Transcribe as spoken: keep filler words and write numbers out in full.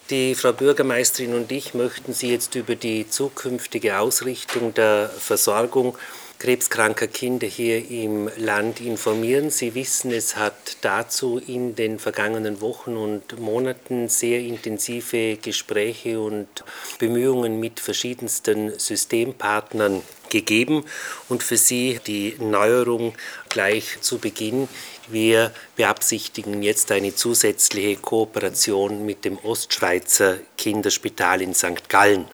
Die Frau Bürgermeisterin und ich möchten Sie jetzt über die zukünftige Ausrichtung der Versorgung krebskranker Kinder hier im Land informieren. Sie wissen, es hat dazu in den vergangenen Wochen und Monaten sehr intensive Gespräche und Bemühungen mit verschiedensten Systempartnern gegeben. Und für Sie die Neuerung gleich zu Beginn: Wir beabsichtigen jetzt eine zusätzliche Kooperation mit dem Ostschweizer Kinderspital in Sankt Gallen.